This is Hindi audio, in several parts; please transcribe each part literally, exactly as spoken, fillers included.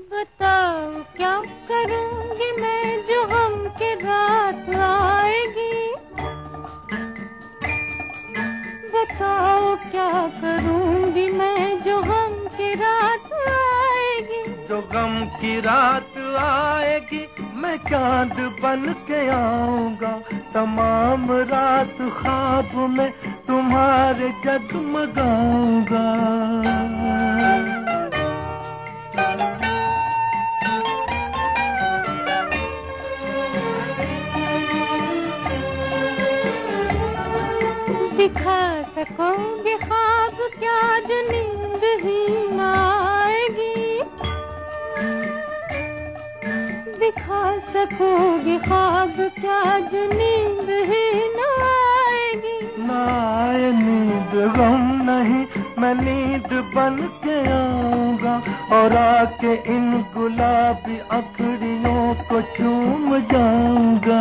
बताओ क्या करूंगी मैं जो हम के रात आएगी। बताओ क्या करूंगी मैं जो हम की रात आएगी। जो गम की रात आएगी मैं चांद बन के आऊंगा। तमाम रात ख्वाब में तुम्हारे जगमगाऊंगा। दिखा सकोगे ख्वाब क्या जो नींद ही न आएगी। दिखा सकोगे ख्वाब क्या जो नींद ही न आएगी। ना आए नींद गम नहीं मैं नींद बन के आऊंगा और आके इन गुलाबी अखड़ियों को चूम जाऊंगा।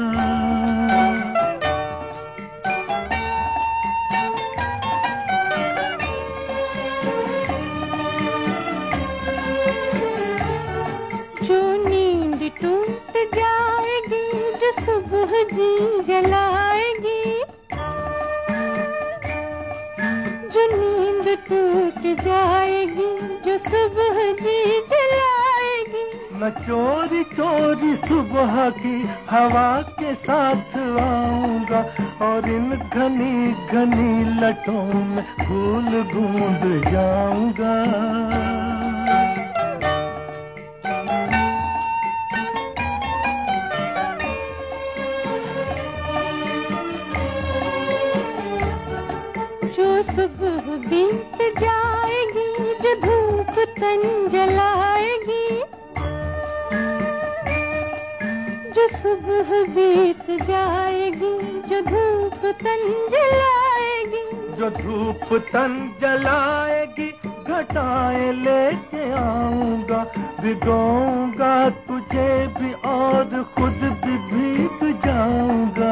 जो नींद टूट जाएगी जो सुबह जी जलाएगी। जो नींद टूट जाएगी जो सुबह जी जलाएगी। मैं चोरी चोरी सुबह की हवा के साथ आऊंगा और इन घनी घनी लटों में फूल गूंद जाऊंगा। जो सुबह बीत जाएगी जो धूप तन जलाएगी। जो सुबह बीत जाएगी जो धूप तन जलाएगी। जो धूप तन जलाएगी घटाएं लेके आऊंगा। भिगोऊंगा तुझे भी और खुद भी भीग जाऊंगा।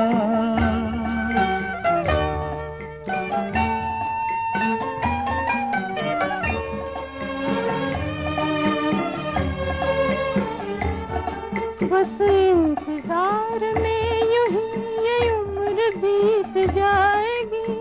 बस इंतजार में यूं ही ये उम्र बीत जाएगी।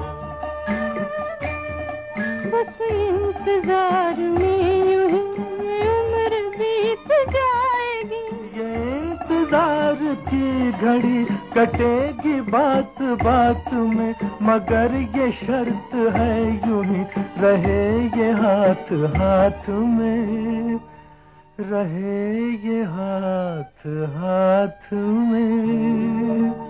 बस इंतजार में यूं ही ये उम्र बीत जाएगी। ये इंतजार की घड़ी कटेगी बात बात में मगर ये शर्त है यूं ही रहे ये हाथ हाथ में। रहे ये हाथ हाथ में।